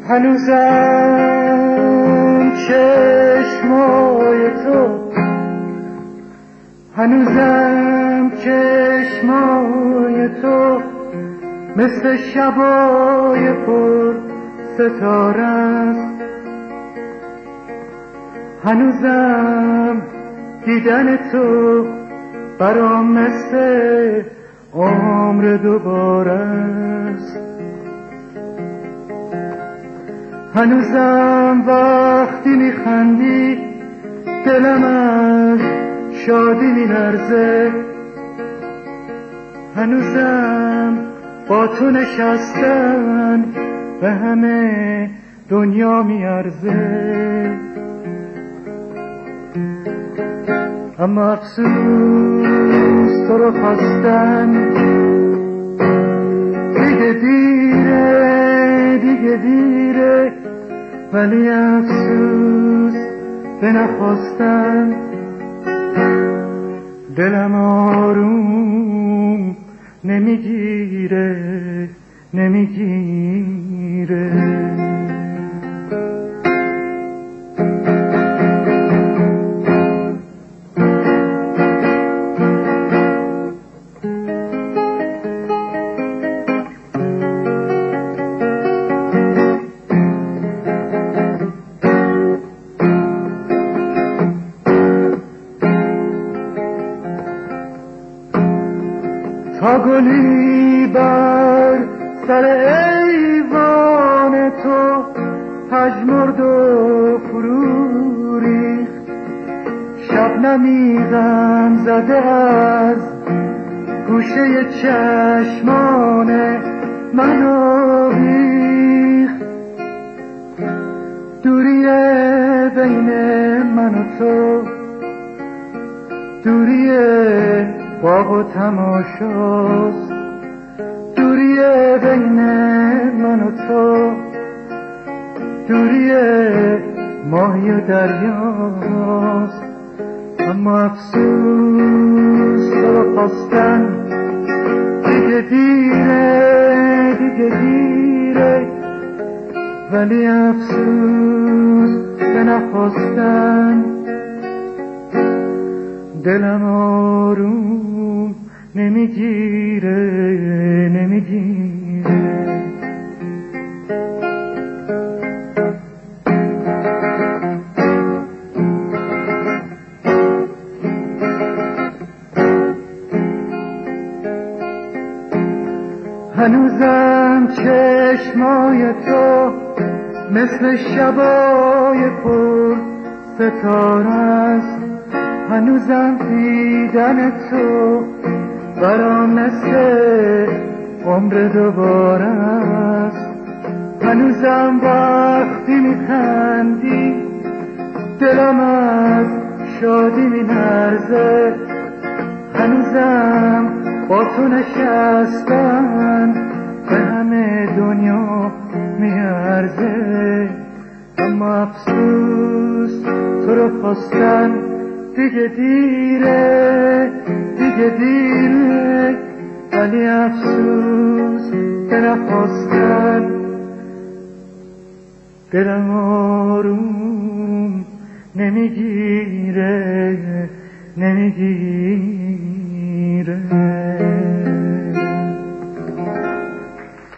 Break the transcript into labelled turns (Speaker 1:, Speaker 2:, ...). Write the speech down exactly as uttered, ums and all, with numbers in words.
Speaker 1: هنوزم چشمای تو هنوزم چشمای تو مثل شبای پر ستاره است. هنوزم دیدن تو برام مثل عمر دوباره است. هنوزم وقتی میخندی دلم از شادی میلرزه. هنوزم با تو نشستن به همه دنیا میارزه. اما افسوس تو رو خواستن دیگه دیره دیگه دیره، ولی افسوس به نخواستن دلم آروم نمیگیره نمیگیره. تا گلی بر سر ایوان تو پژمرد و فرو ریخت، شبنمی غم زده از گوشه چشمان من آویخت. دوری بین من و تو دوری باغ و تماشاست، دوری بین من و تو دوری ماهی و دریاست. اما افسوس تو خواستن دیگه دیره دیگه دیره، ولی افسوس به نخواستن دلم آروم نمیگیره نمیگیره. هنوزم چشمای تو مثل شبای پر ستاره است. هنوزم دیدن تو برام مثل عمر دوباره است. هنوزم وقتی میخندی دلم از شادی میلرزه. هنوزم با تو نشستن به همه دنیا میارزه. اما افسوس تو رو خواستن دیگه دیره دیگه دیره، ولی افسوس به نخواستن دلم آروم نمیگیره نمیگیره.